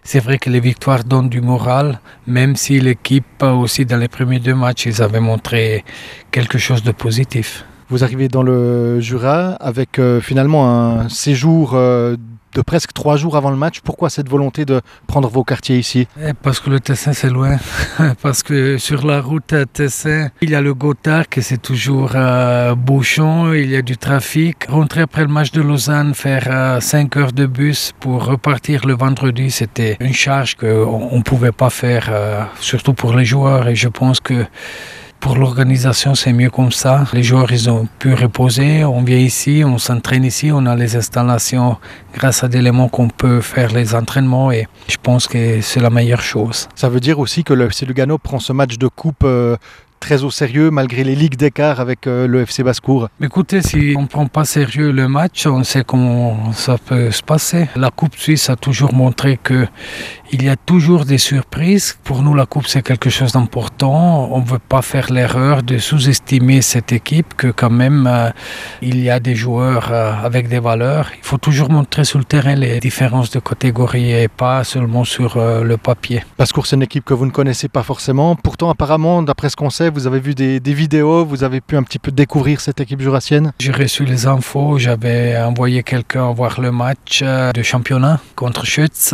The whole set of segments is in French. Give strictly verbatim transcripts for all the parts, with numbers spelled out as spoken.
C'est vrai que les victoires donnent du moral, même si l'équipe aussi dans les premiers deux matchs, ils avaient montré quelque chose de positif. Vous arrivez dans le Jura avec euh, finalement un séjour euh, de presque trois jours avant le match. Pourquoi cette volonté de prendre vos quartiers ici ? Parce que le Tessin c'est loin, parce que sur la route à Tessin, il y a le Gothard que c'est toujours euh, bouchon, il y a du trafic. Rentrer après le match de Lausanne, faire euh, cinq heures de bus pour repartir le vendredi, c'était une charge qu'on ne pouvait pas faire, euh, surtout pour les joueurs. Et je pense que pour l'organisation, c'est mieux comme ça. Les joueurs, ils ont pu reposer. On vient ici, on s'entraîne ici, on a les installations grâce à des éléments qu'on peut faire les entraînements et je pense que c'est la meilleure chose. Ça veut dire aussi que le F C Lugano prend ce match de coupe euh, très au sérieux malgré les ligues d'écart avec euh, le F C Basse-Cour. Mais écoutez, si on ne prend pas sérieux le match, on sait comment ça peut se passer. La Coupe suisse a toujours montré que il y a toujours des surprises. Pour nous, la Coupe, c'est quelque chose d'important. On ne veut pas faire l'erreur de sous-estimer cette équipe, que quand même, euh, il y a des joueurs euh, avec des valeurs. Il faut toujours montrer sur le terrain les différences de catégorie et pas seulement sur euh, le papier. Basse-Cour, c'est une équipe que vous ne connaissez pas forcément. Pourtant, apparemment, d'après ce qu'on sait, vous avez vu des, des vidéos, vous avez pu un petit peu découvrir cette équipe jurassienne. J'ai reçu les infos, j'avais envoyé quelqu'un voir le match euh, de championnat contre Schütz.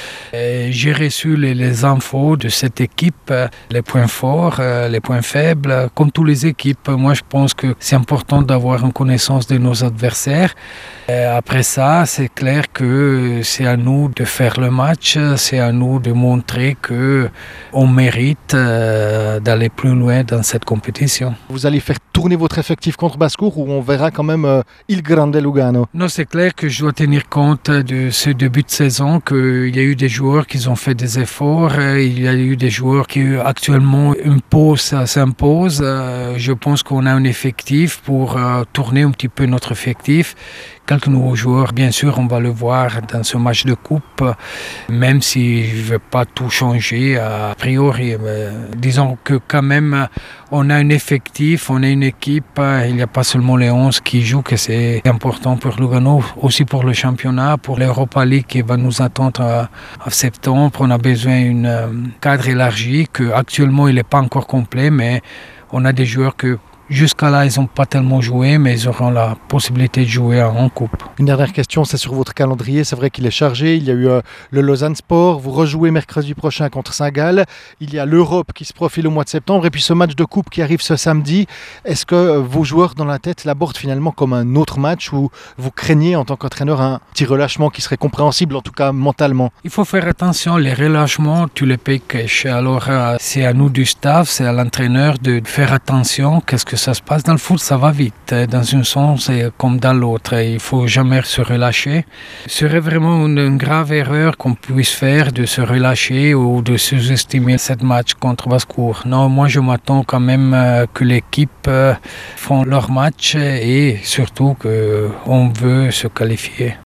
Et j'ai reçu les, les infos de cette équipe, les points forts, les points faibles, comme toutes les équipes. Moi, je pense que c'est important d'avoir une connaissance de nos adversaires. Et après ça, c'est clair que c'est à nous de faire le match, c'est à nous de montrer qu'on mérite d'aller plus loin dans cette compétition. Vous allez faire tourner votre effectif contre Basse-Cour ou on verra quand même euh, Il Grande Lugano? Non, c'est clair que je dois tenir compte de ce début de saison, qu'il y a eu des joueurs qui ont fait des efforts, il y a eu des joueurs qui actuellement une pause s'impose. Je pense qu'on a un effectif pour tourner un petit peu notre effectif. Quelques nouveaux joueurs, bien sûr, on va le voir dans ce match de coupe, même si je ne vais pas tout changer a priori. Disons que quand même, on a un effectif, on a une équipe, il n'y a pas seulement les onze qui jouent, que c'est important pour Lugano, aussi pour le championnat, pour l'Europa League qui va nous attendre en septembre. On a besoin d'un cadre élargi, qu'actuellement il n'est pas encore complet, mais on a des joueurs que jusqu'à là, ils n'ont pas tellement joué, mais ils auront la possibilité de jouer en coupe. Une dernière question, c'est sur votre calendrier. C'est vrai qu'il est chargé. Il y a eu euh, le Lausanne Sport. Vous rejouez mercredi prochain contre Saint-Gall. Il y a l'Europe qui se profile au mois de septembre. Et puis ce match de coupe qui arrive ce samedi. Est-ce que euh, vos joueurs dans la tête l'abordent finalement comme un autre match ou vous craignez en tant qu'entraîneur un petit relâchement qui serait compréhensible, en tout cas mentalement? Il faut faire attention. Les relâchements, tu les payes cash. Alors euh, c'est à nous du staff, c'est à l'entraîneur de faire attention. Qu'est-ce que ça se passe dans le foot, ça va vite, dans un sens comme dans l'autre. Il ne faut jamais se relâcher. Ce serait vraiment une, une grave erreur qu'on puisse faire de se relâcher ou de sous-estimer cette match contre Basse-Cour. Non, moi je m'attends quand même que l'équipe font leur match et surtout qu'on veut se qualifier.